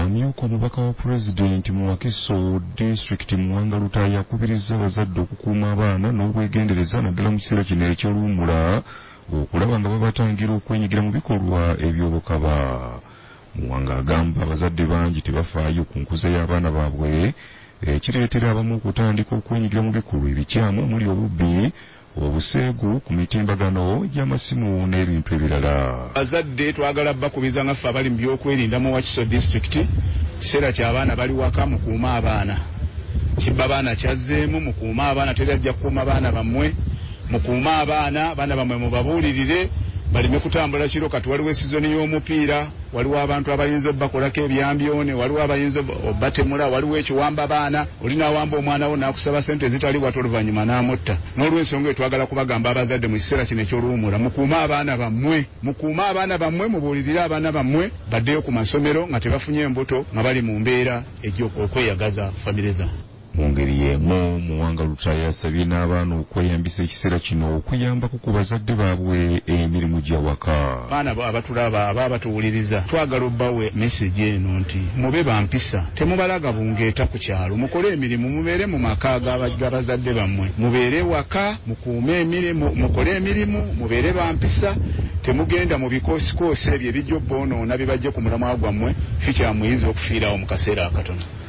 amyuka omubaka wa pulezidenti mu Wakiso district Muwanga Lutaaya yakubiriza abazadde okukuuma abaana n'obwegendereza naddala mu kiseera kino eky'oluwummula okulaba nga babatangira okwenyigira mu bikolwa eby'obukaba. Muwanga agamba abazadde bangi tebafaayo ku nkuza y'abaana baabwe ekireetera abamu okutandika okwenyigira mu bikolwa ebikyamu omuli obubbi, obuseegu ku mitimbagano gy'amasimu n'ebintu ebirala. Abazadde twagala bakubiza nga ffe abali mu byokwerinda mu Wakiso district kiseera ky'abaana bali waka mukuuma abaana. Kibba baana kyazzeemu mukuuma abaana, terajja kukuuma baana bammwe, mukuuma abaana bammwe mubabuulirire balime kutambula kiro. Kati waliwo esizoni y'omupiira, waliwo abantu abayinza obbakolako ebyambyone, waliwo abayinza obbatemula, waliwo ekiwamba baana, olinawamba omwana wo n'akusaba sente ezitali bwatu oluvannyuma n'amutta. N'olw'ensonga twagala kubagamba abazadde mu kiseera kino eky'oluwummula mukuuma abaana bammwe, mubuulirire abaana bammwe baddeyo ku masomero nga tebafunye embuto nga bali mu mbeera okweyagaza famire zaabwe. Mu ngeri y'emu Muwanga Lutaaya yasabye n'abaana okweyambisa ekiseera kino okuyambako ku bazadde baabwe emirimu gya waka. Abaana abatulaba abatuwuliriza twagala obbawe message eno nti mube bampisa, temubalaga bungeeta ku kyalo, mukole emirimu, mubeere mu maka g'abazadde bammwe, mubeere waka, mukuume emirimu, mukole emirimu, mubeere bampisa, temugenda mu bikoosikoose ebyo ebijja obboonoona bibajje ku mulamwa gwammwe, fikyamuyinza okufiirawo mu kaseera akatono.